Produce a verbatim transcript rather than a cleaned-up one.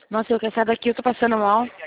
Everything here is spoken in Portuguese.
Nossa, eu quero sair daqui, eu tô passando mal.